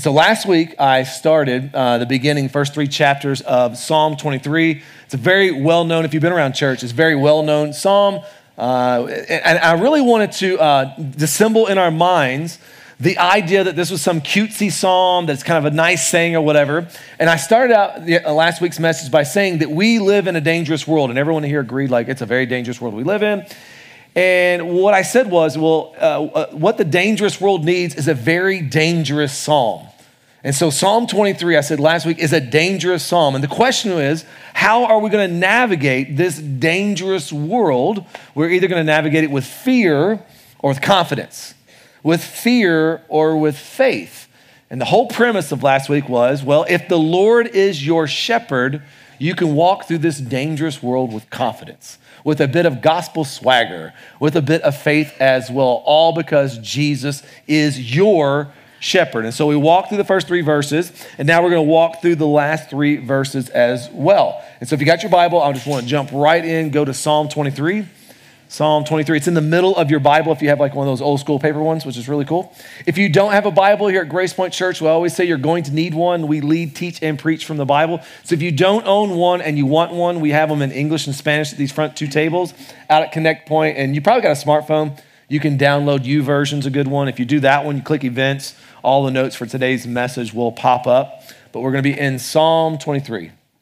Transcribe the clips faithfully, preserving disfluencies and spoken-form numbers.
so last week I started uh, the beginning, first three chapters of Psalm twenty-three. It's a very well-known, if you've been around church, it's a very well-known psalm. Uh, and I really wanted to uh, dissemble in our minds the idea that this was some cutesy psalm that's kind of a nice saying or whatever. And I started out the, uh, last week's message by saying that we live in a dangerous world. And everyone here agreed, like, it's a very dangerous world we live in. And what I said was, well, uh, uh, what the dangerous world needs is a very dangerous psalm. And so Psalm twenty-three, I said last week, is a dangerous psalm. And the question is, how are we going to navigate this dangerous world? We're either going to navigate it with fear or with confidence, with fear or with faith. And the whole premise of last week was, well, if the Lord is your shepherd, you can walk through this dangerous world with confidence, with a bit of gospel swagger, with a bit of faith as well, all because Jesus is your shepherd. And so we walked through the first three verses, and now we're going to walk through the last three verses as well. And so if you got your Bible, I just want to jump right in, go to Psalm twenty-three. Psalm twenty-three. It's in the middle of your Bible if you have like one of those old school paper ones, which is really cool. If you don't have a Bible here at Grace Point Church, we always say you're going to need one. We lead, teach, and preach from the Bible. So if you don't own one and you want one, we have them in English and Spanish at these front two tables out at Connect Point. And you probably got a smartphone. You can download YouVersion's a good one. If you do that one, you click events, all the notes for today's message will pop up. But we're going to be in Psalm twenty-three.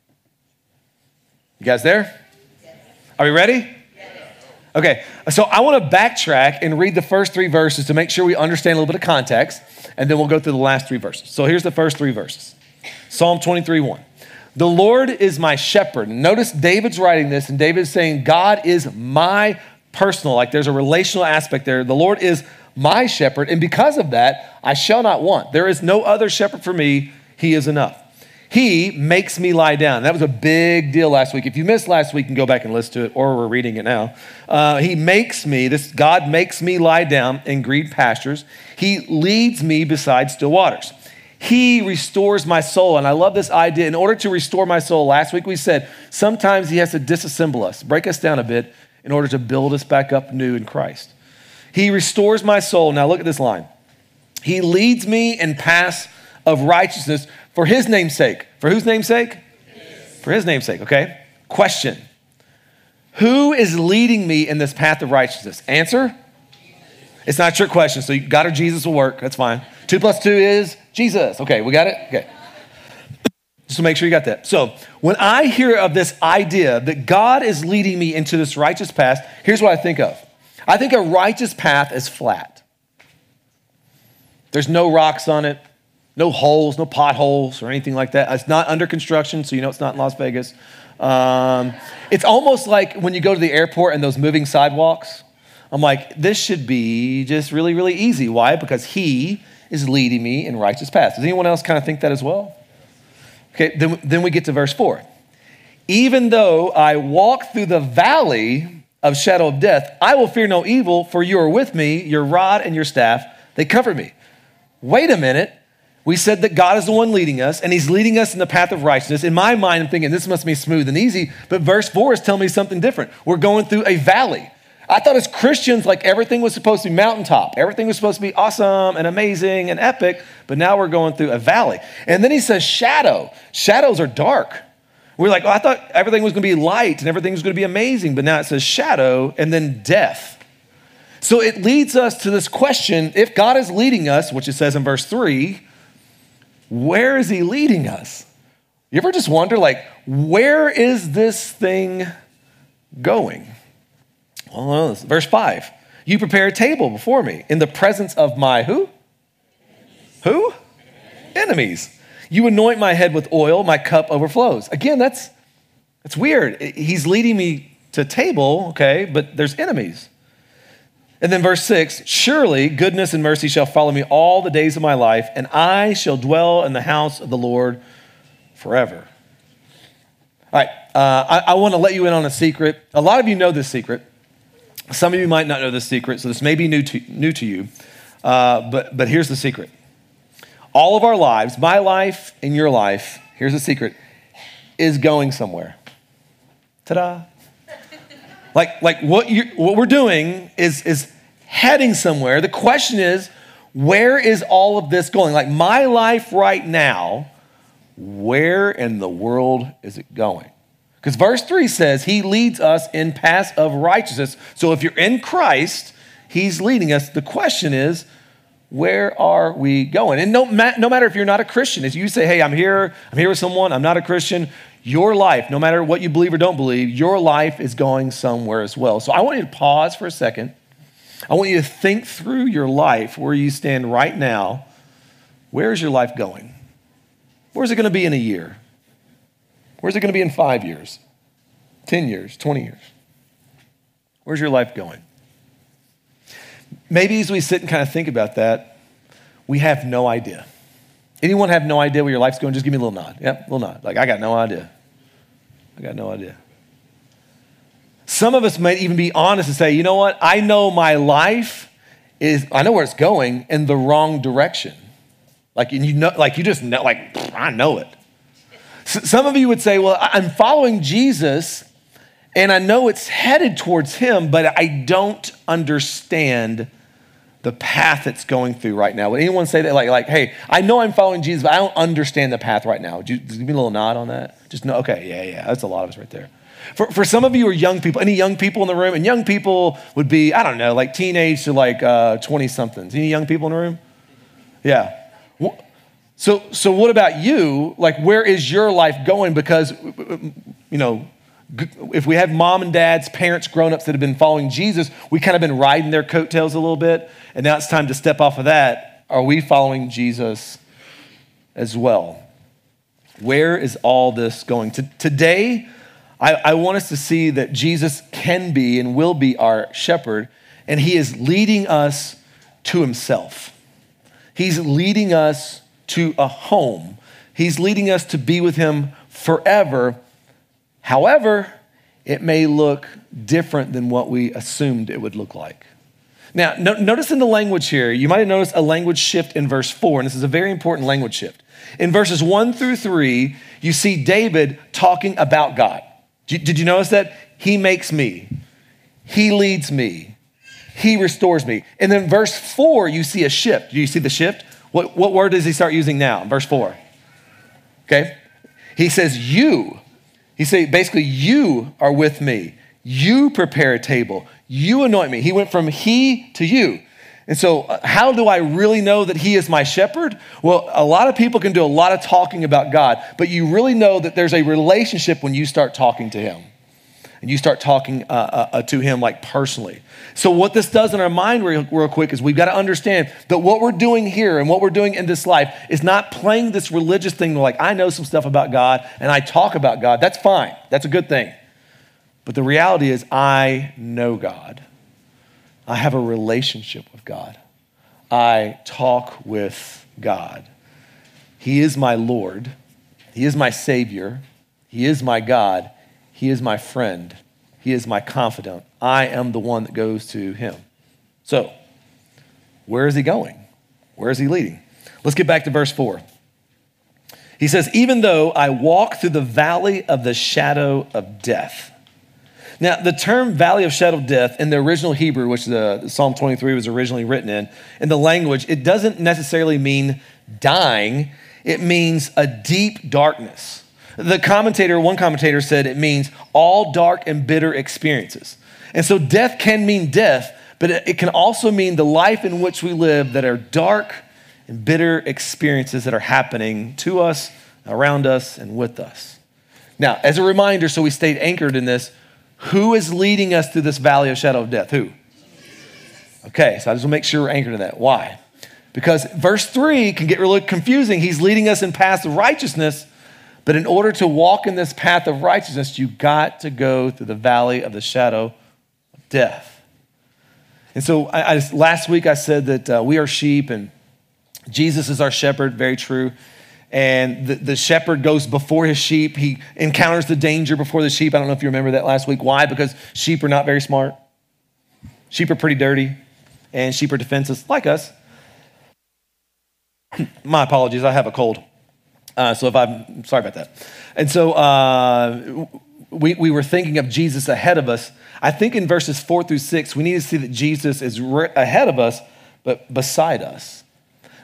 You guys there? Are we ready? Okay, so I want to backtrack and read the first three verses to make sure we understand a little bit of context, and then we'll go through the last three verses. So here's the first three verses. Psalm twenty-three, one. The Lord is my shepherd. Notice David's writing this, and David's saying, God is my personal, like there's a relational aspect there. The Lord is my shepherd, and because of that, I shall not want. There is no other shepherd for me. He is enough. He makes me lie down. That was a big deal last week. If you missed last week, you can go back and listen to it, or we're reading it now. Uh, he makes me, this God makes me lie down in green pastures. He leads me beside still waters. He restores my soul. And I love this idea. In order to restore my soul, last week we said, sometimes he has to disassemble us, break us down a bit in order to build us back up new in Christ. He restores my soul. Now look at this line. He leads me in paths of righteousness for his name's sake. For whose name's sake? Yes. For his name's sake, okay? Question. Who is leading me in this path of righteousness? Answer? Jesus. It's not a trick question, so you got her, Jesus will work. That's fine. Two plus two is Jesus. Okay, we got it? Okay. Just to make sure you got that. So when I hear of this idea that God is leading me into this righteous path, here's what I think of. I think a righteous path is flat. There's no rocks on it. No holes, no potholes or anything like that. It's not under construction, so you know it's not in Las Vegas. Um, it's almost like when you go to the airport and those moving sidewalks. I'm like, this should be just really, really easy. Why? Because he is leading me in righteous paths. Does anyone else kind of think that as well? Okay, then, then we get to verse four. Even though I walk through the valley of shadow of death, I will fear no evil, for you are with me, your rod and your staff, they comfort me. Wait a minute. We said that God is the one leading us, and he's leading us in the path of righteousness. In my mind, I'm thinking this must be smooth and easy, but verse four is telling me something different. We're going through a valley. I thought as Christians, like everything was supposed to be mountaintop. Everything was supposed to be awesome and amazing and epic, but now we're going through a valley. And then he says shadow. Shadows are dark. We're like, oh, I thought everything was going to be light and everything was going to be amazing, but now it says shadow and then death. So it leads us to this question, if God is leading us, which it says in verse three, where is he leading us? You ever just wonder, like, where is this thing going? Well, verse five, you prepare a table before me in the presence of my who? Who? Enemies. You anoint my head with oil, my cup overflows. Again, that's, that's weird. He's leading me to a table, okay, but there's enemies. And then verse six, surely goodness and mercy shall follow me all the days of my life, and I shall dwell in the house of the Lord forever. All right, uh, I, I want to let you in on a secret. A lot of you know this secret. Some of you might not know this secret, so this may be new to, new to you, uh, but, but here's the secret. All of our lives, my life and your life, here's the secret, is going somewhere. Ta-da. Like, like what, you what we're doing is, is heading somewhere. The question is, Where is all of this going? Like my life right now, where in the world is it going? Because verse three says he leads us in paths of righteousness. So if you're in Christ, he's leading us. The question is, where are we going? And no, no matter if you're not a Christian, if you say, hey, I'm here, I'm here with someone, I'm not a Christian, your life, no matter what you believe or don't believe, your life is going somewhere as well. So I want you to pause for a second. I want you to think through your life, where you stand right now. Where is your life going? Where's it going to be in a year? Where's it going to be in five years, ten years, twenty years? Where's your life going? Maybe as we sit and kind of think about that, we have no idea. Anyone have no idea where your life's going? Just give me a little nod. Yep, a little nod. Like, I got no idea. I got no idea. Some of us might even be honest and say, you know what? I know my life is, I know where it's going in the wrong direction. Like, you know, like you just know, like, I know it. S- some of you would say, well, I'm following Jesus and I know it's headed towards him, but I don't understand the path it's going through right now. Would anyone say that? Like, like, hey, I know I'm following Jesus, but I don't understand the path right now. Would you just give me a little nod on that? Just know, okay, yeah, yeah, that's a lot of us right there. For, for some of you who are young people, any young people in the room, and young people would be, I don't know, like teenage to like uh, twenty-somethings. Any young people in the room? Yeah. So, so what about you? Like, where is your life going? Because, you know, if we have mom and dads, parents, grown-ups that have been following Jesus, we kind of been riding their coattails a little bit, and now it's time to step off of that. Are we following Jesus as well? Where is all this going? To, today, I, I want us to see that Jesus can be and will be our shepherd, and he is leading us to himself. He's leading us to a home. He's leading us to be with him forever. However, it may look different than what we assumed it would look like. Now, no, notice in the language here, you might have noticed a language shift in verse four, and this is a very important language shift. In verses one through three, you see David talking about God. Did you notice that? He makes me. He leads me. He restores me. And then verse four, you see a shift. Do you see the shift? What, what word does he start using now? Verse four. Okay. He says, you. He said, basically, you are with me. You prepare a table. You anoint me. He went from he to you. And so uh, how do I really know that he is my shepherd? Well, a lot of people can do a lot of talking about God, but you really know that there's a relationship when you start talking to him. And you start talking uh, uh, to him like personally. So what this does in our mind real, real quick is we've got to understand that what we're doing here and what we're doing in this life is not playing this religious thing like, I know some stuff about God and I talk about God. That's fine. That's a good thing. But the reality is I know God. I have a relationship with God. I talk with God. He is my Lord. He is my Savior. He is my God. He is my friend. He is my confidant. I am the one that goes to him. So, where is he going? Where is he leading? Let's get back to verse four. He says, even though I walk through the valley of the shadow of death. Now, the term valley of shadow of death in the original Hebrew, which the Psalm twenty-three was originally written in, in the language, it doesn't necessarily mean dying. It means a deep darkness. The commentator, one commentator said it means all dark and bitter experiences. And so death can mean death, but it can also mean the life in which we live that are dark and bitter experiences that are happening to us, around us, and with us. Now, as a reminder, so we stayed anchored in this, who is leading us through this valley of shadow of death? Who? Okay, so I just want to make sure we're anchored in that. Why? Because verse three can get really confusing. He's leading us in paths of righteousness, but in order to walk in this path of righteousness, you got to go through the valley of the shadow of death. And so I, I, last week I said that uh, we are sheep and Jesus is our shepherd, very true. And the, the shepherd goes before his sheep. He encounters the danger before the sheep. I don't know if you remember that last week. Why? Because sheep are not very smart. Sheep are pretty dirty and sheep are defenseless like us. My apologies, I have a cold. Uh, so if I'm sorry about that. And so uh, we, we were thinking of Jesus ahead of us. I think in verses four through six, we need to see that Jesus is re- ahead of us, but beside us.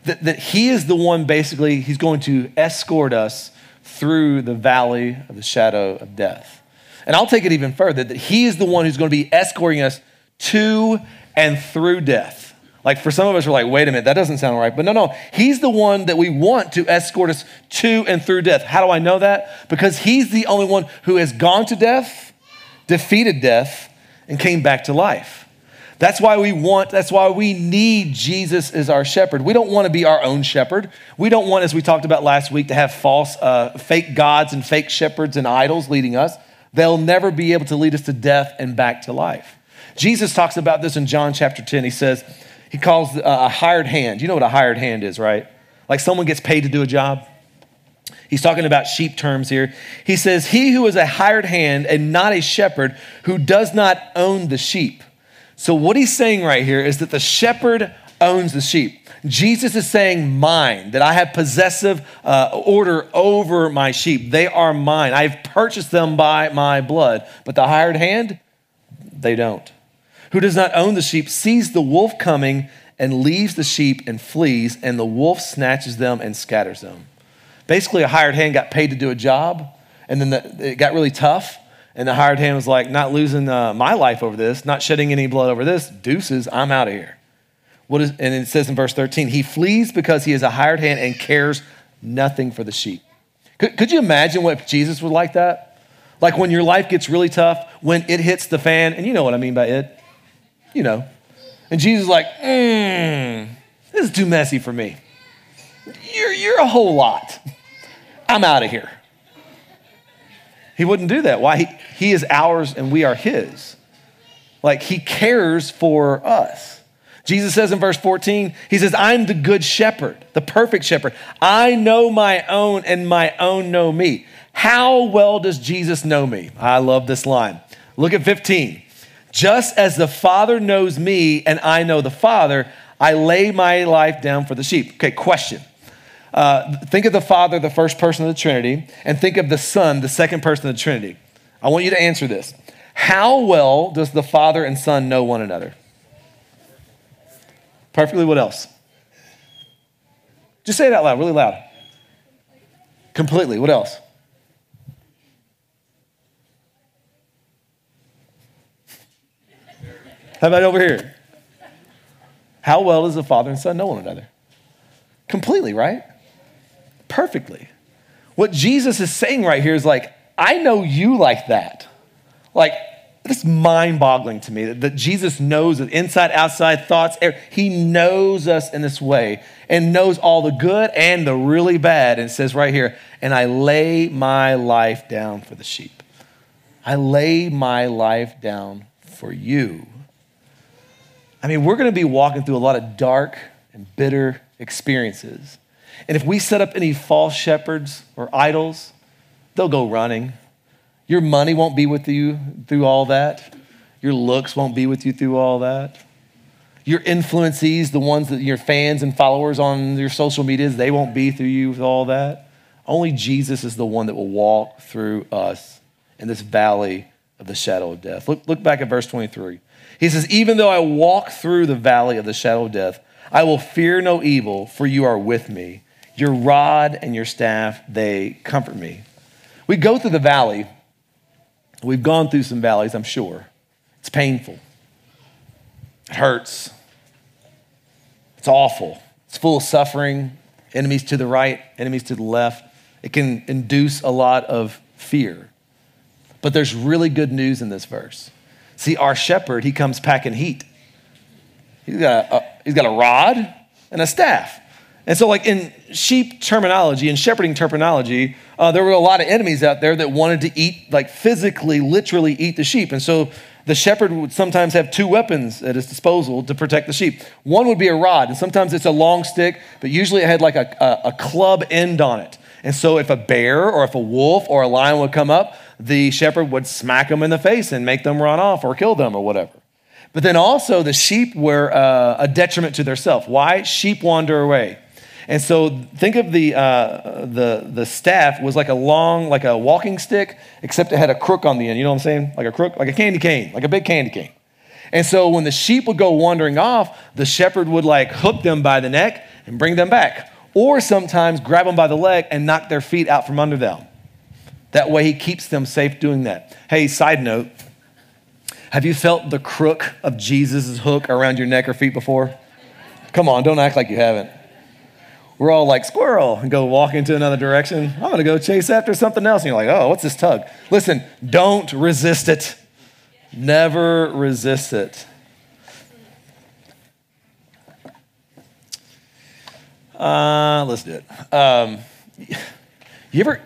That, that he is the one, basically, he's going to escort us through the valley of the shadow of death. And I'll take it even further, that he is the one who's going to be escorting us to and through death. Like for some of us, we're like, wait a minute, that doesn't sound right. But no, no, he's the one that we want to escort us to and through death. How do I know that? Because he's the only one who has gone to death, defeated death, and came back to life. That's why we want, that's why we need Jesus as our shepherd. We don't want to be our own shepherd. We don't want, as we talked about last week, to have false, uh, fake gods and fake shepherds and idols leading us. They'll never be able to lead us to death and back to life. Jesus talks about this in John chapter ten. He says, he calls a hired hand. You know what a hired hand is, right? Like someone gets paid to do a job. He's talking about sheep terms here. He says, he who is a hired hand and not a shepherd who does not own the sheep. So what he's saying right here is that the shepherd owns the sheep. Jesus is saying mine, that I have possessive uh, order over my sheep. They are mine. I've purchased them by my blood. But the hired hand, they don't. Who does not own the sheep sees the wolf coming and leaves the sheep and flees, and the wolf snatches them and scatters them. Basically, a hired hand got paid to do a job, and then the, it got really tough. And the hired hand was like, not losing uh, my life over this, not shedding any blood over this. Deuces, I'm out of here. What is? And it says in verse thirteen, he flees because he is a hired hand and cares nothing for the sheep. Could, could you imagine what if Jesus was like that? Like when your life gets really tough, when it hits the fan, and you know what I mean by it. You know. And Jesus is like, mm, this is too messy for me. You're, you're a whole lot. I'm out of here. He wouldn't do that. Why? He, he is ours and we are his. Like he cares for us. Jesus says in verse fourteen, he says, I'm the good shepherd, the perfect shepherd. I know my own and my own know me. How well does Jesus know me? I love this line. Look at fifteen. Just as the Father knows me and I know the Father, I lay my life down for the sheep. Okay, question. Uh, think of the Father, the first person of the Trinity, and think of the Son, the second person of the Trinity. I want you to answer this. How well does the Father and Son know one another? Perfectly. What else? Just say it out loud, really loud. Completely. What else? How about over here? How well does the Father and Son know one another? Completely, right? Perfectly. What Jesus is saying right here is like, I know you like that. Like, it's mind-boggling to me that, that Jesus knows the inside, outside thoughts. He knows us in this way and knows all the good and the really bad. And it says right here, and I lay my life down for the sheep. I lay my life down for you. I mean, we're going to be walking through a lot of dark and bitter experiences. And if we set up any false shepherds or idols, they'll go running. Your money won't be with you through all that. Your looks won't be with you through all that. Your influences, the ones that your fans and followers on your social medias, they won't be through you with all that. Only Jesus is the one that will walk through us in this valley of the shadow of death. Look, look back at verse twenty-three. He says, even though I walk through the valley of the shadow of death, I will fear no evil, for you are with me. Your rod and your staff, they comfort me. We go through the valley. We've gone through some valleys, I'm sure. It's painful. It hurts. It's awful. It's full of suffering, enemies to the right, enemies to the left. It can induce a lot of fear. But there's really good news in this verse. See, our shepherd, he comes packing heat. He's got a, a, he's got a rod and a staff. And so like in sheep terminology and shepherding terminology, uh, there were a lot of enemies out there that wanted to eat, like physically, literally eat the sheep. And so the shepherd would sometimes have two weapons at his disposal to protect the sheep. One would be a rod, and sometimes it's a long stick, but usually it had like a, a, a club end on it. And so if a bear or if a wolf or a lion would come up, the shepherd would smack them in the face and make them run off or kill them or whatever. But then also the sheep were uh, a detriment to themselves. Why? Sheep wander away. And so think of the, uh, the, the staff was like a long, like a walking stick, except it had a crook on the end. You know what I'm saying? Like a crook, like a candy cane, like a big candy cane. And so when the sheep would go wandering off, the shepherd would like hook them by the neck and bring them back. Or sometimes grab them by the leg and knock their feet out from under them. That way he keeps them safe doing that. Hey, side note, have you felt the crook of Jesus' hook around your neck or feet before? Come on, don't act like you haven't. We're all like squirrel and go walk into another direction. I'm gonna go chase after something else. And you're like, oh, what's this tug? Listen, don't resist it. Never resist it. Uh, let's do it. Um, you ever,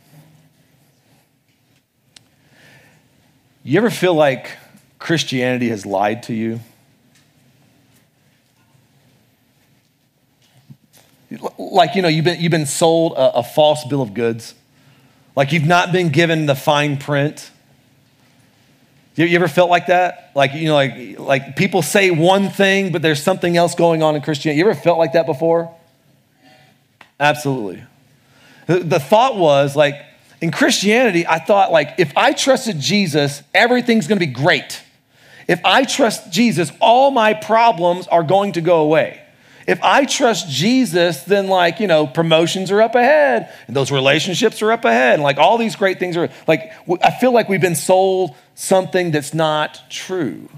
you ever feel like Christianity has lied to you? Like, you know, you've been, you've been sold a, a false bill of goods. Like you've not been given the fine print. You, you ever felt like that? Like, you know, like, like people say one thing, but there's something else going on in Christianity. You ever felt like that before? Absolutely. The, the thought was like, in Christianity, I thought like, if I trusted Jesus, everything's gonna be great. If I trust Jesus, all my problems are going to go away. If I trust Jesus, then like, you know, promotions are up ahead, and those relationships are up ahead, and like all these great things are like, I feel like we've been sold something that's not true.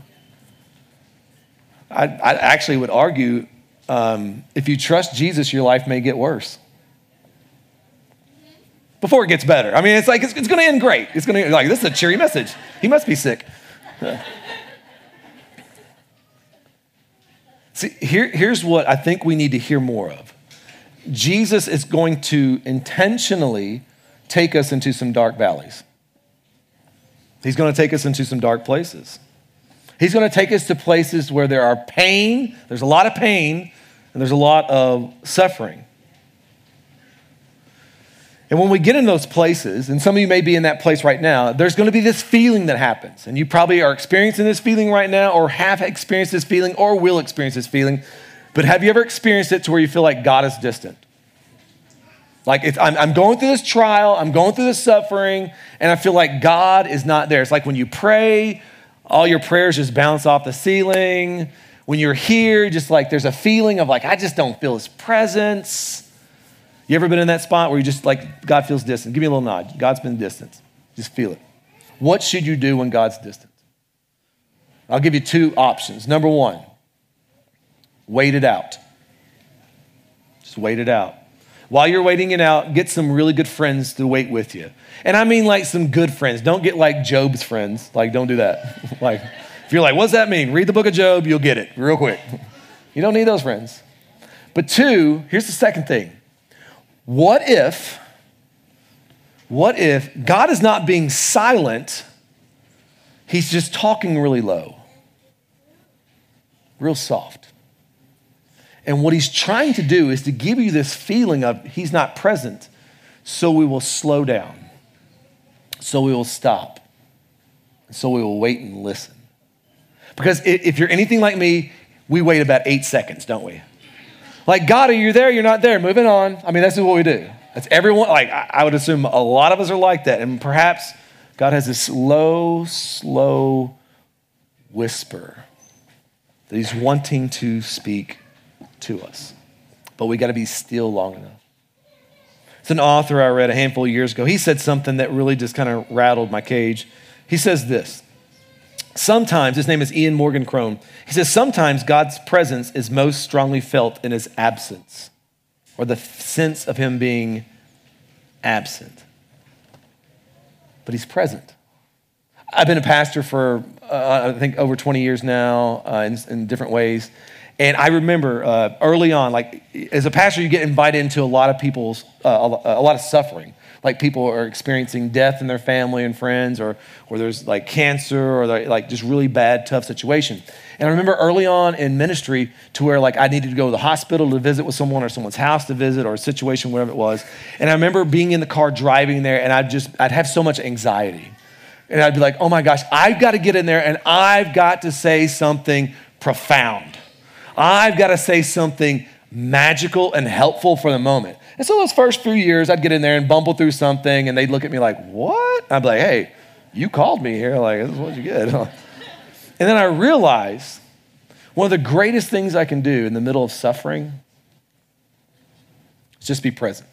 I, I actually would argue, um, if you trust Jesus, your life may get worse before it gets better. I mean, it's like, it's, it's gonna end great. It's gonna, like, this is a cheery message. He must be sick. See, here, here's what I think we need to hear more of. Jesus is going to intentionally take us into some dark valleys. He's going to take us into some dark places. He's going to take us to places where there are pain, there's a lot of pain, and there's a lot of suffering. And when we get in those places, and some of you may be in that place right now, there's going to be this feeling that happens. And you probably are experiencing this feeling right now, or have experienced this feeling, or will experience this feeling. But have you ever experienced it to where you feel like God is distant? Like if I'm, I'm going through this trial, I'm going through this suffering, and I feel like God is not there. It's like when you pray, all your prayers just bounce off the ceiling. When you're here, just like there's a feeling of like, I just don't feel his presence. You ever been in that spot where you just like, God feels distant? Give me a little nod. God's been distant. Just feel it. What should you do when God's distant? I'll give you two options. Number one, wait it out. Just wait it out. While you're waiting it out, get some really good friends to wait with you. And I mean like some good friends. Don't get like Job's friends. Like, don't do that. Like, if you're like, what's that mean? Read the book of Job, you'll get it real quick. You don't need those friends. But two, here's the second thing. What if, what if God is not being silent, he's just talking really low, real soft. And what he's trying to do is to give you this feeling of he's not present, so we will slow down, so we will stop, so we will wait and listen. Because if you're anything like me, we wait about eight seconds, don't we? Like, God, are you there? You're not there. Moving on. I mean, that's what we do. That's everyone. Like, I would assume a lot of us are like that. And perhaps God has this slow, slow whisper that he's wanting to speak to us. But we got to be still long enough. It's an author I read a handful of years ago. He said something that really just kind of rattled my cage. He says this. Sometimes, his name is Ian Morgan Crone. He says, sometimes God's presence is most strongly felt in his absence, or the sense of him being absent. But he's present. I've been a pastor for, uh, I think, over twenty years now uh, in, in different ways. And I remember uh, early on, like as a pastor, you get invited into a lot of people's, uh, a, a lot of suffering. Like people are experiencing death in their family and friends, or or there's like cancer, or like just really bad, tough situation. And I remember early on in ministry to where like I needed to go to the hospital to visit with someone, or someone's house to visit, or a situation, whatever it was. And I remember being in the car driving there, and I'd just, I'd have so much anxiety. And I'd be like, oh my gosh, I've got to get in there and I've got to say something profound. I've got to say something magical and helpful for the moment. And so those first few years, I'd get in there and bumble through something, and they'd look at me like, what? I'd be like, hey, you called me here. Like, this is what you get. And then I realized one of the greatest things I can do in the middle of suffering is just be present.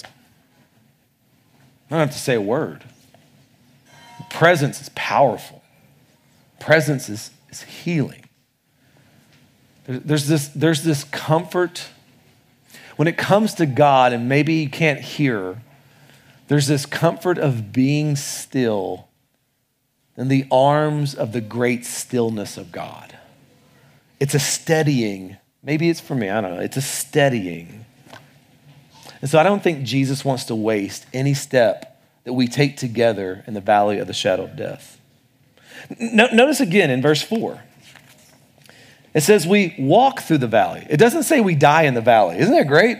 I don't have to say a word. Presence is powerful. Presence is, is healing. There, there's this, there's this comfort. When it comes to God, and maybe you can't hear, there's this comfort of being still in the arms of the great stillness of God. It's a steadying. Maybe it's for me, I don't know. It's a steadying. And so I don't think Jesus wants to waste any step that we take together in the valley of the shadow of death. No, notice again in verse four. It says we walk through the valley. It doesn't say we die in the valley. Isn't that great?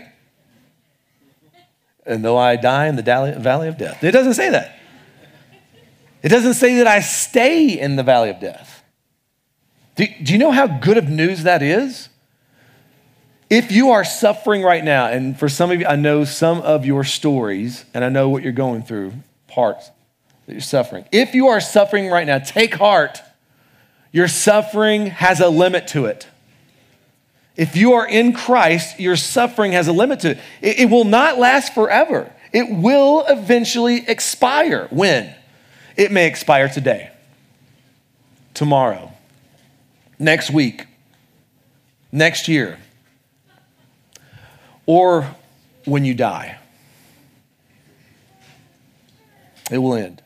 And though I die in the valley of death. It doesn't say that. It doesn't say that I stay in the valley of death. Do, do you know how good of news that is? If you are suffering right now, and for some of you, I know some of your stories, and I know what you're going through, parts that you're suffering. If you are suffering right now, take heart. Your suffering has a limit to it. If you are in Christ, your suffering has a limit to it. It, it will not last forever. It will eventually expire. When? It may expire today, tomorrow, next week, next year, or when you die. It will end.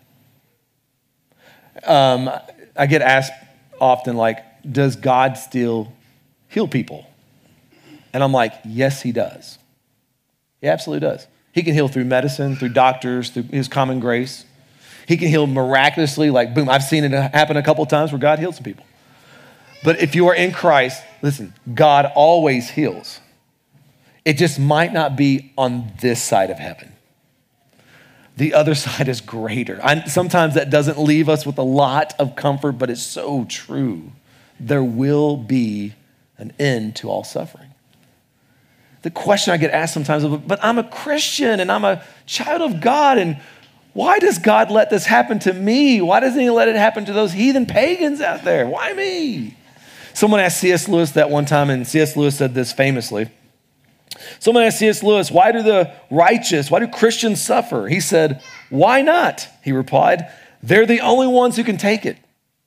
Um, I get asked often, like, does God still heal people? And I'm like, yes, he does. He absolutely does. He can heal through medicine, through doctors, through his common grace. He can heal miraculously, like, boom, I've seen it happen a couple of times where God heals some people. But if you are in Christ, listen, God always heals. It just might not be on this side of heaven. The other side is greater. I, sometimes that doesn't leave us with a lot of comfort, but it's so true. There will be an end to all suffering. The question I get asked sometimes is, but I'm a Christian and I'm a child of God, and why does God let this happen to me? Why doesn't he let it happen to those heathen pagans out there? Why me? Someone asked C S Lewis that one time, and C S Lewis said this famously. Someone asked C S Lewis, why do the righteous, why do Christians suffer? He said, why not? He replied, they're the only ones who can take it.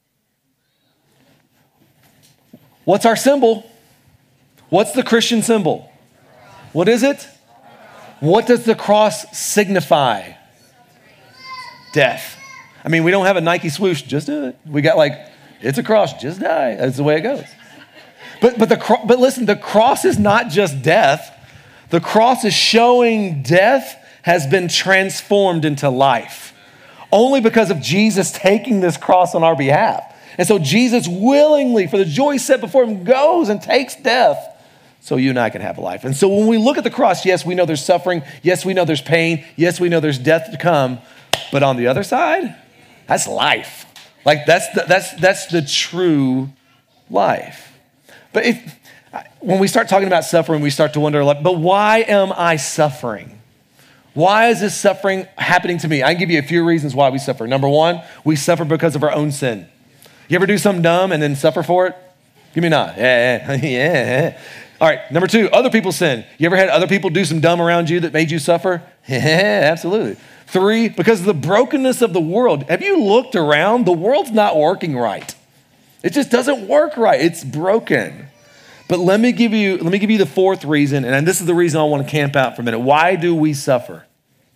What's our symbol? What's the Christian symbol? What is it? What does the cross signify? Death. I mean, we don't have a Nike swoosh, just do it. We got like, it's a cross, just die. That's the way it goes. But, but, the, but listen, the cross is not just death. The cross is showing death has been transformed into life. Only because of Jesus taking this cross on our behalf. And so Jesus willingly, for the joy set before him, goes and takes death so you and I can have life. And so when we look at the cross, yes, we know there's suffering. Yes, we know there's pain. Yes, we know there's death to come. But on the other side, that's life. Like that's the, that's, that's the true life. But if, when we start talking about suffering, we start to wonder, like, but why am I suffering? Why is this suffering happening to me? I can give you a few reasons why we suffer. Number one, we suffer because of our own sin. You ever do something dumb and then suffer for it? Give me a nod. Yeah, yeah, yeah. All right, number two, other people's sin. You ever had other people do some dumb around you that made you suffer? Yeah, absolutely. Three, because of the brokenness of the world. Have you looked around? The world's not working right. It just doesn't work right. It's broken. But let me give you, let me give you the fourth reason, and this is the reason I want to camp out for a minute. Why do we suffer?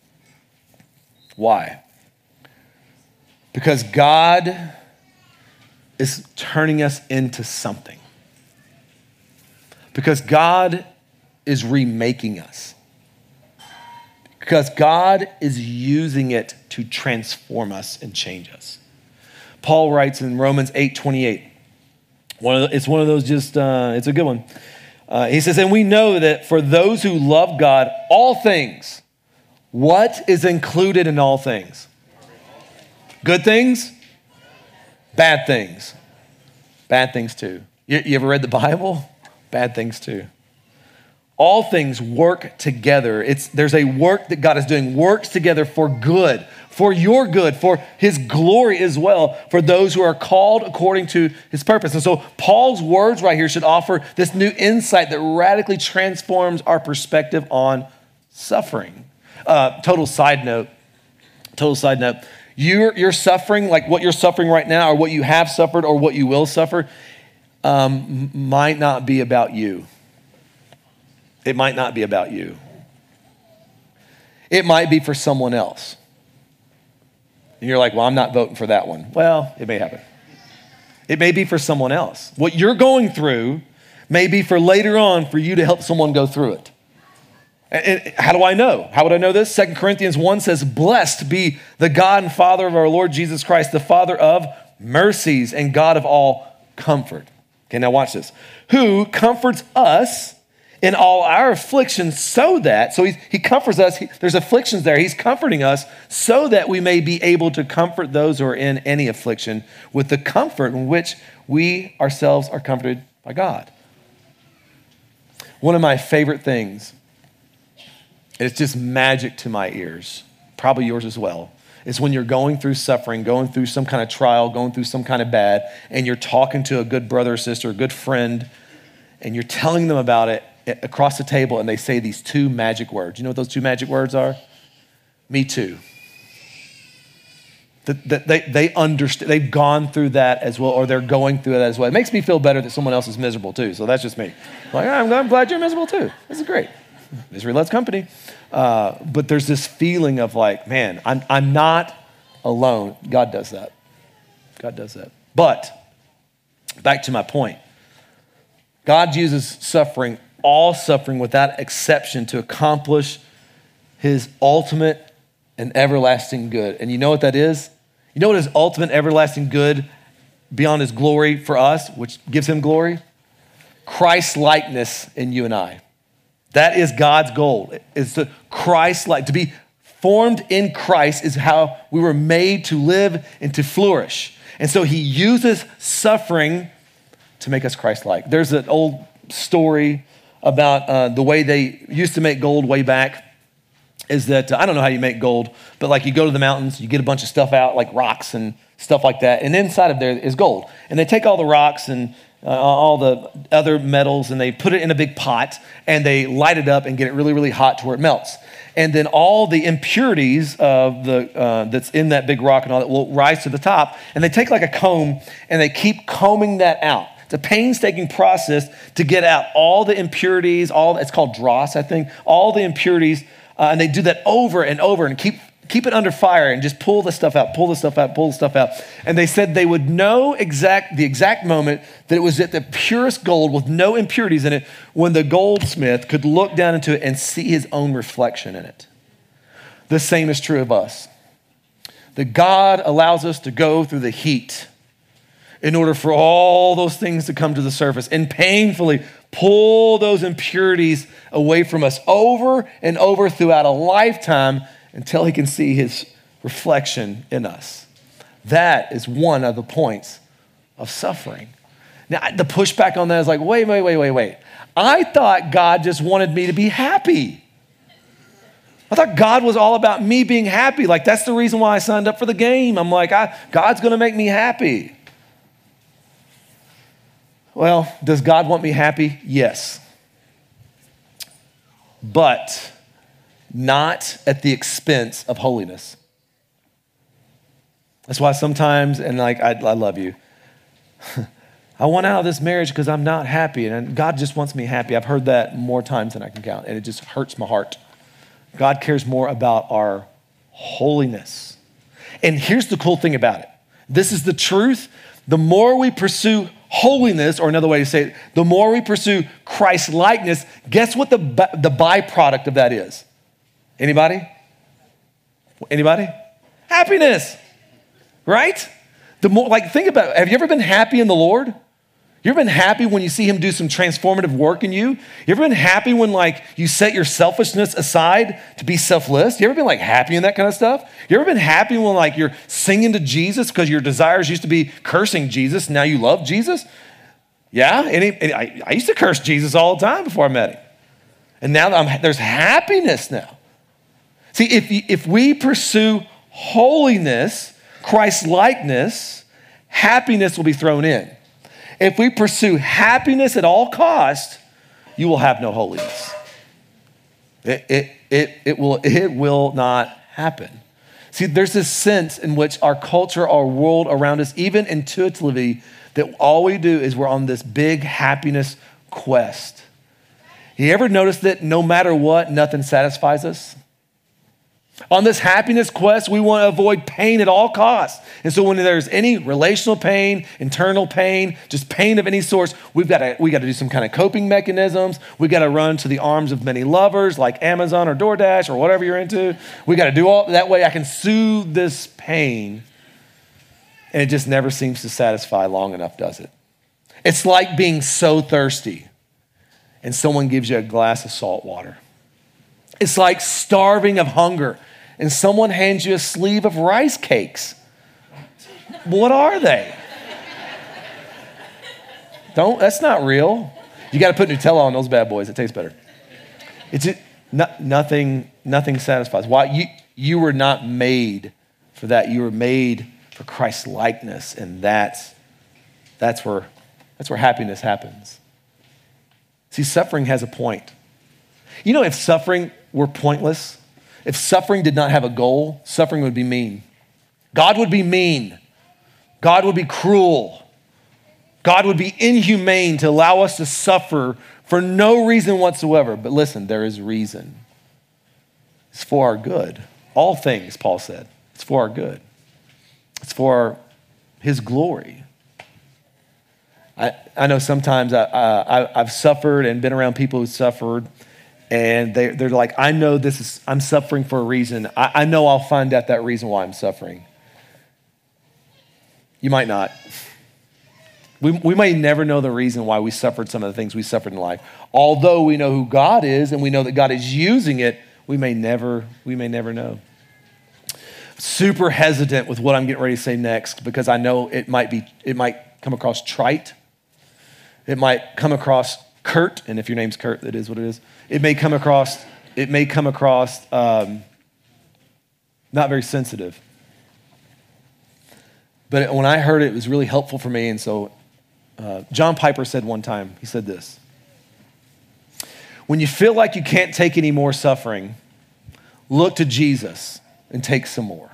Why? Because God is turning us into something. Because God is remaking us. Because God is using it to transform us and change us. Paul writes in Romans eight twenty-eight. One of the, it's one of those just, uh, it's a good one. Uh, he says, and we know that for those who love God, all things, what is included in all things? Good things? Bad things. Bad things too. You, you ever read the Bible? Bad things too. all things work together. It's, there's a work that God is doing, works together for good, for your good, for his glory as well, for those who are called according to his purpose. And so Paul's words right here should offer this new insight that radically transforms our perspective on suffering. Uh, total side note, total side note, you're, you're suffering, like what you're suffering right now or what you have suffered or what you will suffer, um, might not be about you. It might not be about you. It might be for someone else. And you're like, well, I'm not voting for that one. Well, it may happen. It may be for someone else. What you're going through may be for later on for you to help someone go through it. And how do I know? How would I know this? Second Corinthians one says, blessed be the God and Father of our Lord Jesus Christ, the Father of mercies and God of all comfort. Okay, now watch this. Who comforts us in all our afflictions so that, so he, he comforts us, he, there's afflictions there, he's comforting us so that we may be able to comfort those who are in any affliction with the comfort in which we ourselves are comforted by God. One of my favorite things, it's just magic to my ears, probably yours as well, is when you're going through suffering, going through some kind of trial, going through some kind of bad, and you're talking to a good brother or sister, a good friend, and you're telling them about it across the table, and they say these two magic words. You know what those two magic words are? Me too. That they, they understand, they've gone through that as well, or they're going through it as well. It makes me feel better that someone else is miserable too, so that's just me. Like, I'm, I'm glad you're miserable too. This is great. Misery loves company. Uh, but there's this feeling of like, man, I'm, I'm not alone. God does that. God does that. But back to my point. God uses suffering, all suffering without exception, to accomplish his ultimate and everlasting good. And you know what that is? You know what his ultimate everlasting good beyond his glory for us, which gives him glory? Christ's likeness in you and I. That is God's goal. It's to Christ-like. To be formed in Christ is how we were made to live and to flourish. And so he uses suffering to make us Christ-like. There's an old story about uh, the way they used to make gold way back. Is that, uh, I don't know how you make gold, but like you go to the mountains, you get a bunch of stuff out, like rocks and stuff like that, and inside of there is gold. And they take all the rocks and uh, all the other metals, and they put it in a big pot, and they light it up and get it really, really hot to where it melts. And then all the impurities of the uh, that's in that big rock and all that will rise to the top, and they take like a comb, and they keep combing that out. It's a painstaking process to get out all the impurities, all it's called dross, I think, all the impurities. Uh, and they do that over and over and keep keep it under fire and just pull the stuff out, pull the stuff out, pull the stuff out. And they said they would know exact the exact moment that it was at the purest gold with no impurities in it when the goldsmith could look down into it and see his own reflection in it. The same is true of us. That God allows us to go through the heat in order for all those things to come to the surface and painfully pull those impurities away from us over and over throughout a lifetime until he can see his reflection in us. That is one of the points of suffering. Now, the pushback on that is like, wait, wait, wait, wait, wait. I thought God just wanted me to be happy. I thought God was all about me being happy. Like, that's the reason why I signed up for the game. I'm like, I, God's going to make me happy. Well, does God want me happy? Yes. But not at the expense of holiness. That's why sometimes, and like, I, I love you. I want out of this marriage because I'm not happy, and God just wants me happy. I've heard that more times than I can count, and it just hurts my heart. God cares more about our holiness. And here's the cool thing about it. This is the truth. The more we pursue holiness, or another way to say it, the more we pursue Christ likeness, guess what the, the byproduct of that is? Anybody? Anybody? Happiness, right? The more, like, think about it. Have you ever been happy in the Lord? You ever been happy when you see him do some transformative work in you? You ever been happy when like you set your selfishness aside to be selfless? You ever been like happy in that kind of stuff? You ever been happy when like you're singing to Jesus because your desires used to be cursing Jesus, now you love Jesus? Yeah, any, any, I, I used to curse Jesus all the time before I met him. And now I'm, there's happiness now. See, if, if we pursue holiness, Christ-likeness, happiness will be thrown in. If we pursue happiness at all costs, you will have no holiness. It, it, it, it, will, it will not happen. See, there's this sense in which our culture, our world around us, even intuitively, that all we do is we're on this big happiness quest. You ever notice that no matter what, nothing satisfies us? On this happiness quest, we want to avoid pain at all costs. And so when there's any relational pain, internal pain, just pain of any sort, we've got to, we got to do some kind of coping mechanisms. We got to run to the arms of many lovers like Amazon or DoorDash or whatever you're into. We got to do all that way I can soothe this pain. And it just never seems to satisfy long enough, does it? It's like being so thirsty and someone gives you a glass of salt water. It's like starving of hunger and someone hands you a sleeve of rice cakes. What are they? Don't, that's not real. You got to put Nutella on those bad boys. It tastes better. It's just, no, nothing, nothing satisfies. Why? You, you were not made for that. You were made for Christ's likeness, and that's, that's, where, that's where happiness happens. See, suffering has a point. You know, if suffering were pointless, if suffering did not have a goal, suffering would be mean. God would be mean. God would be cruel. God would be inhumane to allow us to suffer for no reason whatsoever. But listen, there is reason. It's for our good. All things, Paul said, it's for our good. It's for his glory. I, I know sometimes I, I, I've suffered and been around people who suffered, and they, they're like, I know this is, I'm suffering for a reason. I, I know I'll find out that reason why I'm suffering. You might not. We, we may never know the reason why we suffered some of the things we suffered in life. Although we know who God is and we know that God is using it, we may never, we may never know. Super hesitant with what I'm getting ready to say next because I know it might be, it might come across trite. It might come across curt, and if your name's Kurt, that is what it is. It may come across, it may come across um, not very sensitive. But when I heard it, it was really helpful for me. And so uh, John Piper said one time, he said this: when you feel like you can't take any more suffering, look to Jesus and take some more.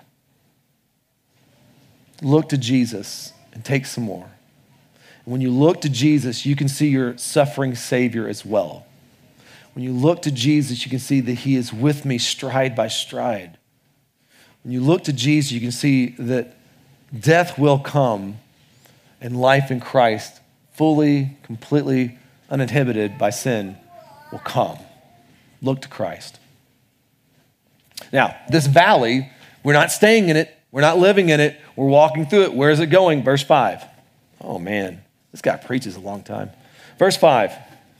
Look to Jesus and take some more. When you look to Jesus, you can see your suffering Savior as well. When you look to Jesus, you can see that he is with me stride by stride. When you look to Jesus, you can see that death will come and life in Christ, fully, completely uninhibited by sin, will come. Look to Christ. Now, this valley, we're not staying in it. We're not living in it. We're walking through it. Where is it going? Verse five. Oh, man. This guy preaches a long time. Verse five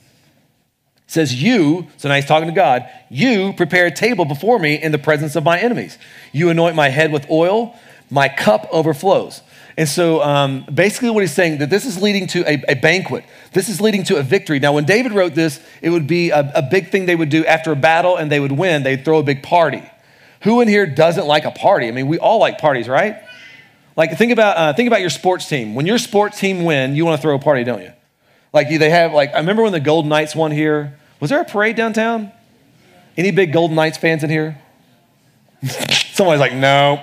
says, you, so now he's talking to God, you prepare a table before me in the presence of my enemies. You anoint my head with oil, my cup overflows. And so um, basically what he's saying, that this is leading to a, a banquet. This is leading to a victory. Now, when David wrote this, it would be a, a big thing they would do after a battle and they would win. They'd throw a big party. Who in here doesn't like a party? I mean, we all like parties, right? Like think about uh, think about your sports team. When your sports team win, you want to throw a party, don't you? Like they have, like I remember when the Golden Knights won here. Was there a parade downtown? Any big Golden Knights fans in here? Somebody's like, no.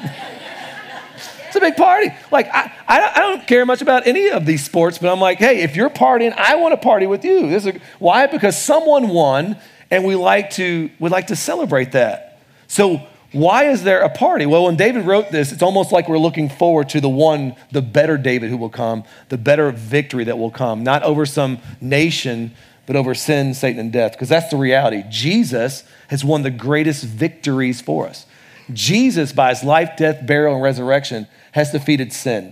It's a big party. Like I, I, I don't care much about any of these sports, but I'm like, hey, if you're partying, I want to party with you. This is a, why? Because someone won, and we like to we like to celebrate that. So why is there a party? Well, when David wrote this, it's almost like we're looking forward to the one, the better David who will come, the better victory that will come, not over some nation, but over sin, Satan, and death, because that's the reality. Jesus has won the greatest victories for us. Jesus, by his life, death, burial, and resurrection, has defeated sin.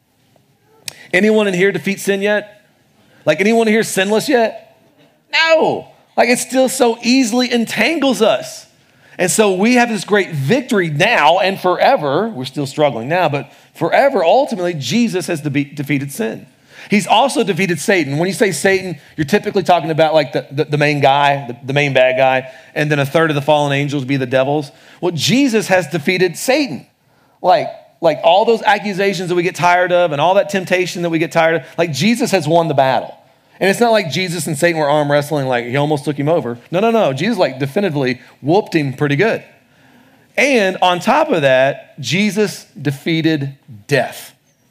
Anyone in here defeat sin yet? Like anyone in here sinless yet? No. Like it still so easily entangles us. And so we have this great victory now and forever. We're still struggling now, but forever, ultimately, Jesus has de- defeated sin. He's also defeated Satan. When you say Satan, you're typically talking about like the, the, the main guy, the, the main bad guy, and then a third of the fallen angels be the devils. Well, Jesus has defeated Satan. Like, like all those accusations that we get tired of and all that temptation that we get tired of, like Jesus has won the battle. And it's not like Jesus and Satan were arm wrestling, like he almost took him over. No, no, no. Jesus like definitively whooped him pretty good. And on top of that, Jesus defeated death.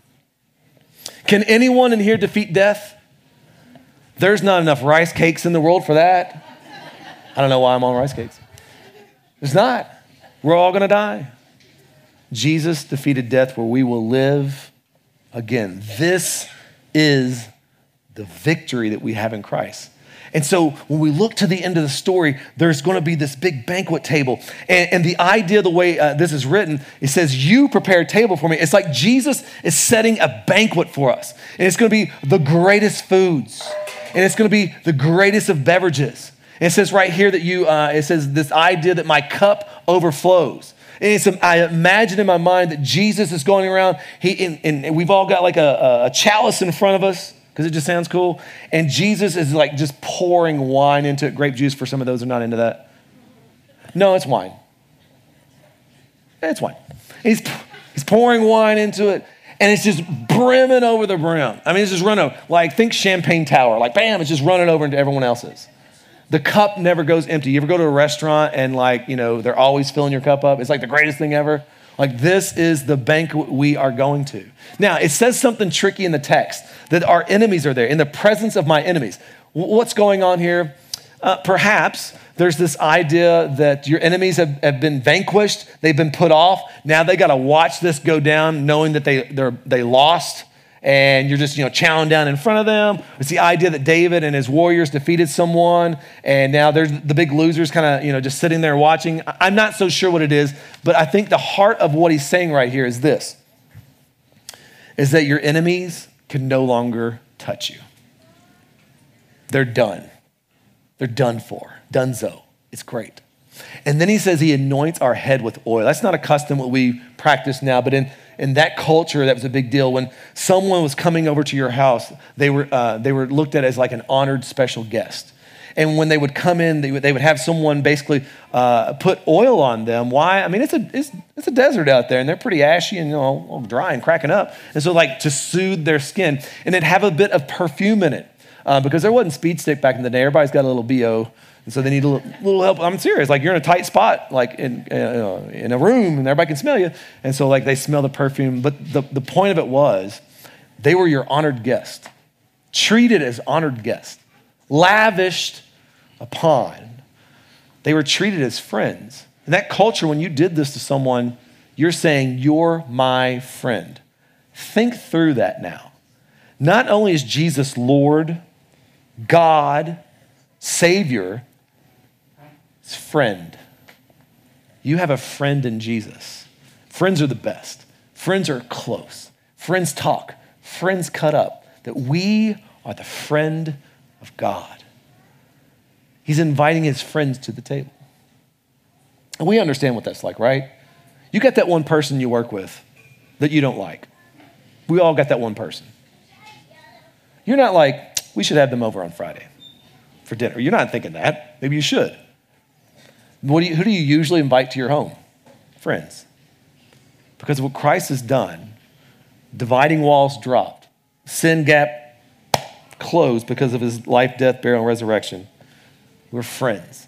Can anyone in here defeat death? There's not enough rice cakes in the world for that. I don't know why I'm on rice cakes. There's not. We're all gonna die. Jesus defeated death where we will live again. This is the victory that we have in Christ. And so when we look to the end of the story, there's going to be this big banquet table. And, and the idea, the way uh, this is written, it says, you prepare a table for me. It's like Jesus is setting a banquet for us. And it's going to be the greatest foods. And it's going to be the greatest of beverages. And it says right here that you, uh, it says this idea that my cup overflows. And it's, I imagine in my mind that Jesus is going around, he, and, and we've all got like a, a chalice in front of us, because it just sounds cool. And Jesus is like just pouring wine into it. Grape juice for some of those who are not into that. No, it's wine. It's wine. He's, he's pouring wine into it. And it's just brimming over the brim. I mean, it's just running over. Like, think Champagne Tower. Like, bam, it's just running over into everyone else's. The cup never goes empty. You ever go to a restaurant and like, you know, they're always filling your cup up? It's like the greatest thing ever. Like, this is the banquet we are going to. Now, it says something tricky in the text, that our enemies are there, in the presence of my enemies. What's going on here? Uh, perhaps there's this idea that your enemies have, have been vanquished, they've been put off. Now they got to watch this go down, knowing that they they're, they lost, and you're just, you know, chowing down in front of them. It's the idea that David and his warriors defeated someone, and now there's the big losers kind of, you know, just sitting there watching. I'm not so sure what it is, but I think the heart of what he's saying right here is this, is that your enemies can no longer touch you. They're done. They're done for. Donezo. It's great. And then he says he anoints our head with oil. That's not a custom what we practice now, but in, in that culture, that was a big deal. When someone was coming over to your house, they were, uh, they were looked at as like an honored special guest. And when they would come in, they would, they would have someone basically uh, put oil on them. Why? I mean, it's a, it's, it's a desert out there, and they're pretty ashy and, you know, all dry and cracking up. And so like to soothe their skin, and it'd have a bit of perfume in it uh, because there wasn't Speed Stick back in the day. Everybody's got a little B O. And so they need a little, little help. I'm serious. Like, you're in a tight spot, like in uh, in a room, and everybody can smell you. And so like they smell the perfume. But the, the point of it was they were your honored guest, treated as honored guests, lavished upon. They were treated as friends. In that culture, when you did this to someone, you're saying, you're my friend. Think through that now. Not only is Jesus Lord, God, Savior, it's friend. You have a friend in Jesus. Friends are the best. Friends are close. Friends talk. Friends cut up. That we are the friend of God. He's inviting his friends to the table. And we understand what that's like, right? You got that one person you work with that you don't like. We all got that one person. You're not like, we should have them over on Friday for dinner. You're not thinking that. Maybe you should. What do you, who do you usually invite to your home? Friends. Because of what Christ has done, dividing walls dropped. Sin gap closed because of his life, death, burial, and resurrection. We're friends.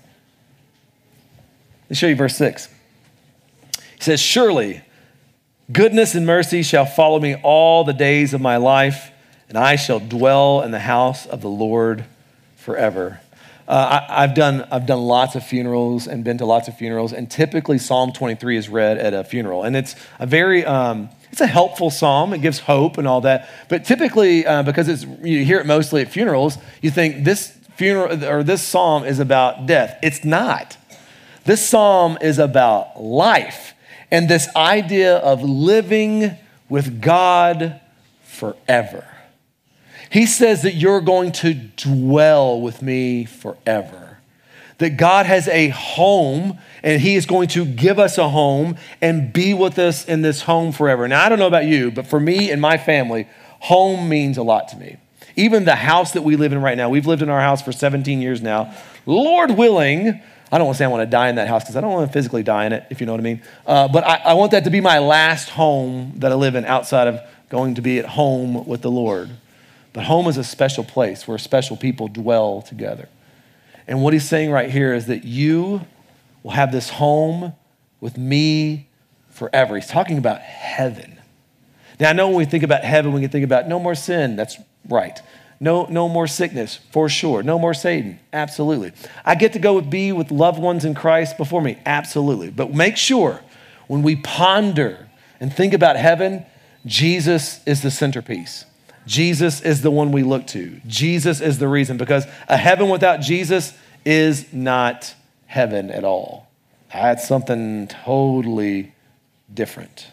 Let me show you verse six. He says, surely goodness and mercy shall follow me all the days of my life, and I shall dwell in the house of the Lord forever. Uh, I, I've done I've done lots of funerals and been to lots of funerals, and typically Psalm twenty-three is read at a funeral, and it's a very um, it's a helpful psalm. It gives hope and all that. But typically, uh, because it's you hear it mostly at funerals, you think this funeral or this psalm is about death. It's not. This psalm is about life and this idea of living with God forever. He says that you're going to dwell with me forever. That God has a home and he is going to give us a home and be with us in this home forever. Now, I don't know about you, but for me and my family, Home means a lot to me. Even the house that we live in right now, we've lived in our house for seventeen years now. Lord willing, I don't want to say I want to die in that house because I don't want to physically die in it, if you know what I mean. Uh, but I, I want that to be my last home that I live in outside of going to be at home with the Lord. But home is a special place where special people dwell together. And what he's saying right here is that you will have this home with me forever. He's talking about heaven. Now, I know when we think about heaven, we can think about no more sin. That's right. No, no more sickness, for sure. No more Satan, absolutely. I get to go be with loved ones in Christ before me, absolutely. But make sure when we ponder and think about heaven, Jesus is the centerpiece. Jesus is the one we look to. Jesus is the reason, because a heaven without Jesus is not heaven at all. That's something totally different.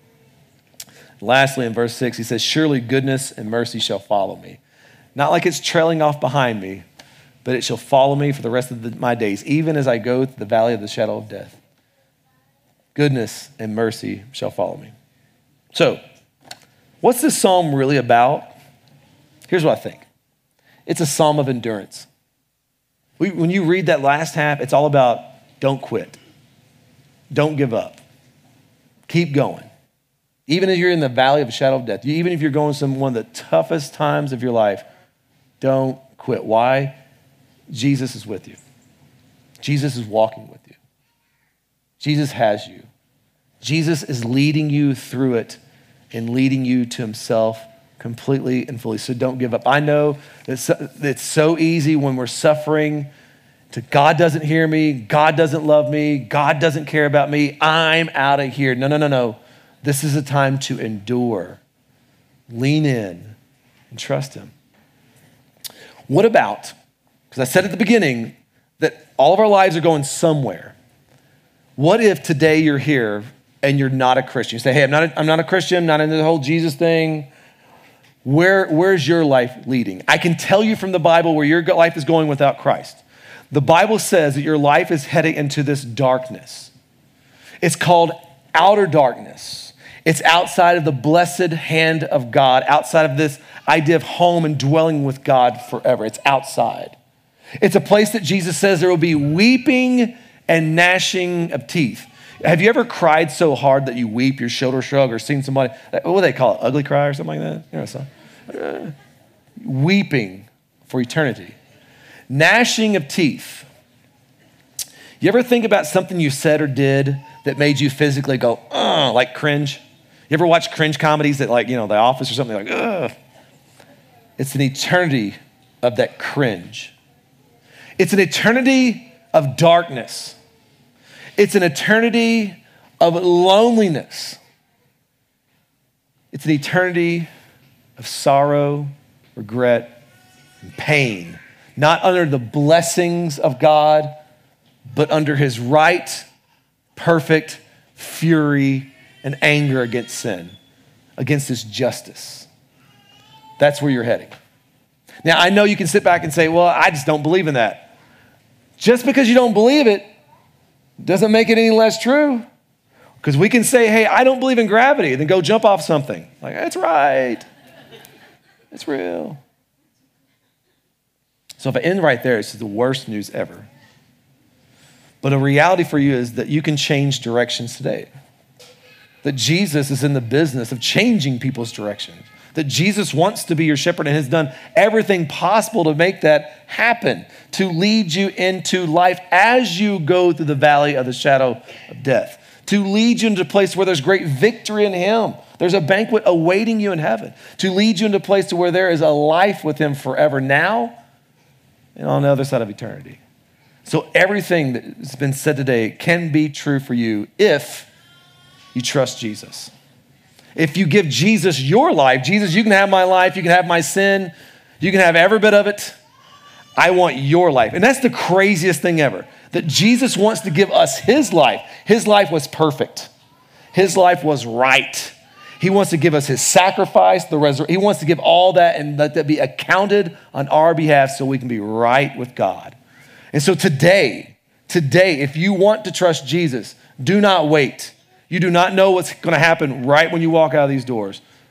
Lastly, in verse six, he says, surely goodness and mercy shall follow me. Not like it's trailing off behind me, but it shall follow me for the rest of the, my days, even as I go through the valley of the shadow of death. Goodness and mercy shall follow me. So, what's this psalm really about? Here's what I think. It's a psalm of endurance. We, when you read that last half, it's all about don't quit. Don't give up. Keep going. Even if you're in the valley of the shadow of death, even if you're going through one of the toughest times of your life, don't quit. Why? Jesus is with you. Jesus is walking with you. Jesus has you. Jesus is leading you through it and leading you to himself completely and fully. So don't give up. I know that it's so easy when we're suffering to God doesn't hear me, God doesn't love me, God doesn't care about me, I'm out of here. No, no, no, no. This is a time to endure, lean in, and trust him. What about, because I said at the beginning that all of our lives are going somewhere. What if today you're here and you're not a Christian? You say, hey, I'm not a, I'm not a Christian, not into the whole Jesus thing. Where, where's your life leading? I can tell you from the Bible where your life is going without Christ. The Bible says that your life is heading into this darkness. It's called outer darkness. It's outside of the blessed hand of God, outside of this idea of home and dwelling with God forever. It's outside. It's a place that Jesus says there will be weeping and gnashing of teeth. Have you ever cried so hard that you weep, your shoulder shrug, or seen somebody, what do they call it, ugly cry or something like that? You know, so, uh, weeping for eternity. Gnashing of teeth. You ever think about something you said or did that made you physically go, ugh, like cringe? You ever watch cringe comedies that, like, you know, The Office or something, like, ugh? It's an eternity of that cringe. It's an eternity of darkness. It's an eternity of loneliness. It's an eternity of sorrow, regret, and pain. Not under the blessings of God, but under his right, perfect fury and anger against sin, against his justice. That's where you're heading. Now, I know you can sit back and say, well, I just don't believe in that. Just because you don't believe it doesn't make it any less true. Because we can say, hey, I don't believe in gravity, then go jump off something. Like, that's right. It's real. So if I end right there, it's the worst news ever. But a reality for you is that you can change directions today. That Jesus is in the business of changing people's directions. That Jesus wants to be your shepherd and has done everything possible to make that happen, to lead you into life as you go through the valley of the shadow of death, to lead you into a place where there's great victory in him. There's a banquet awaiting you in heaven, to lead you into a place to where there is a life with him forever now and on the other side of eternity. So everything that's been said today can be true for you if you trust Jesus. If you give Jesus your life, Jesus, you can have my life, you can have my sin, you can have every bit of it. I want your life. And that's the craziest thing ever, that Jesus wants to give us his life. His life was perfect. His life was right. He wants to give us his sacrifice, the resurrection. He wants to give all that and let that be accounted on our behalf so we can be right with God. And so today, today, if you want to trust Jesus, do not wait. You do not know what's going to happen right when you walk out of these doors.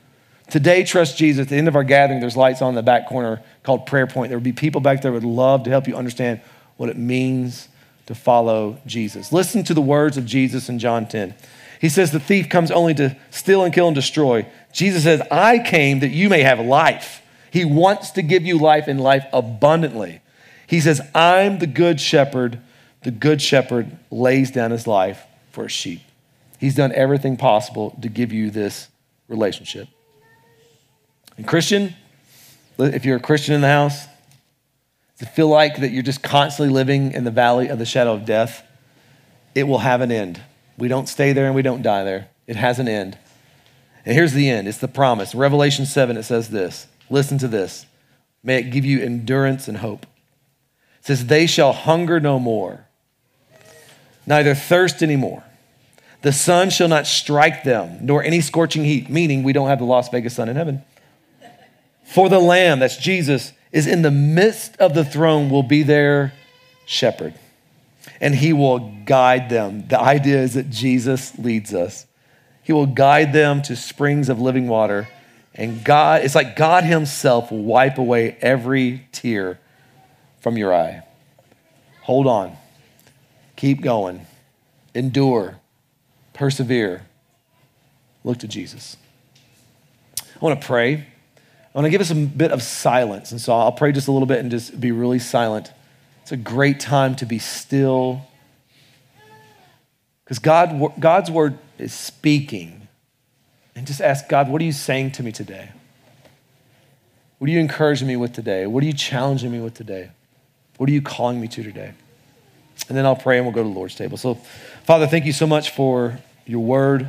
Today, trust Jesus. At the end of our gathering, there's lights on in the back corner called Prayer Point. There would be people back there who would love to help you understand what it means to follow Jesus. Listen to the words of Jesus in John ten. He says, the thief comes only to steal and kill and destroy. Jesus says, I came that you may have life. He wants to give you life and life abundantly. He says, I'm the good shepherd. The good shepherd lays down his life for his sheep. He's done everything possible to give you this relationship. And Christian, if you're a Christian in the house, to feel like that you're just constantly living in the valley of the shadow of death, it will have an end. We don't stay there and we don't die there. It has an end. And here's the end. It's the promise. In Revelation seven, it says this. Listen to this. May it give you endurance and hope. It says, they shall hunger no more, neither thirst anymore. The sun shall not strike them, nor any scorching heat, meaning we don't have the Las Vegas sun in heaven. For the Lamb, that's Jesus, is in the midst of the throne, will be their shepherd, and he will guide them. The idea is that Jesus leads us. He will guide them to springs of living water, and God, it's like God himself will wipe away every tear from your eye. Hold on. Keep going. Endure. Persevere. Look to Jesus. I want to pray. I want to give us a bit of silence. And so I'll pray just a little bit and just be really silent. It's a great time to be still. Because God, God's word is speaking. And just ask God, what are you saying to me today? What are you encouraging me with today? What are you challenging me with today? What are you calling me to today? And then I'll pray and we'll go to the Lord's table. So, Father, thank you so much for your word.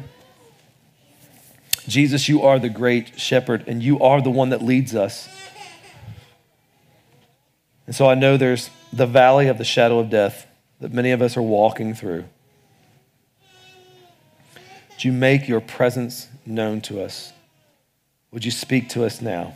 Jesus, you are the great shepherd, and you are the one that leads us. And so I know there's the valley of the shadow of death that many of us are walking through. Would you make your presence known to us? Would you speak to us now?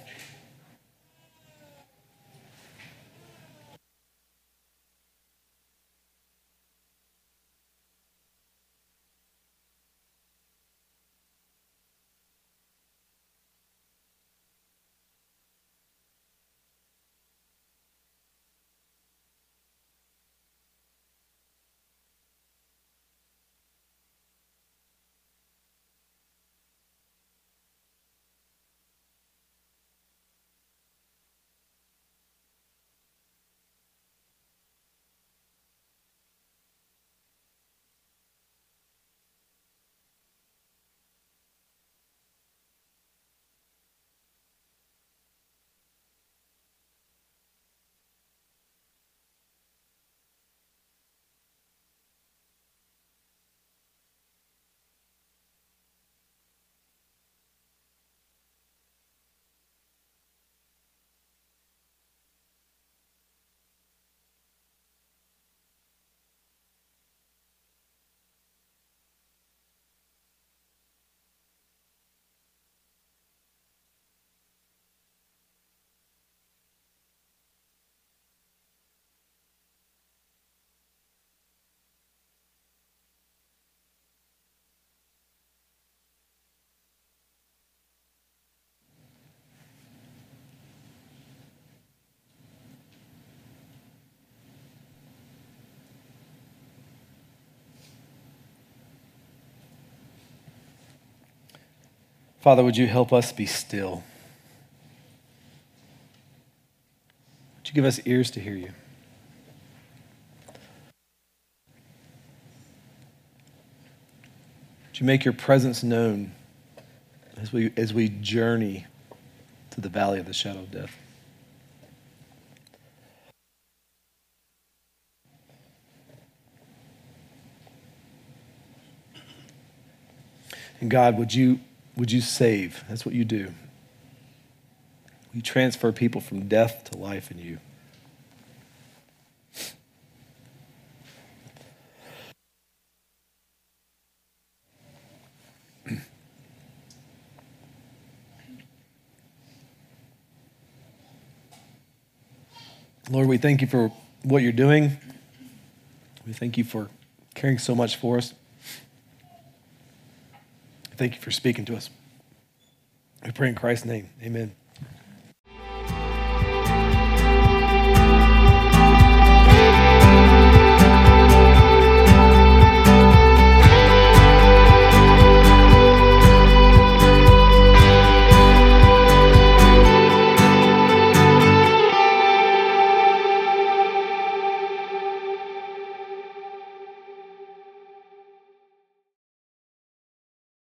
Father, would you help us be still? Would you give us ears to hear you? Would you make your presence known as we, as we journey to the valley of the shadow of death? And God, would you Would you save? That's what you do. You transfer people from death to life in you. Lord, we thank you for what you're doing. We thank you for caring so much for us. Thank you for speaking to us. We pray in Christ's name. Amen.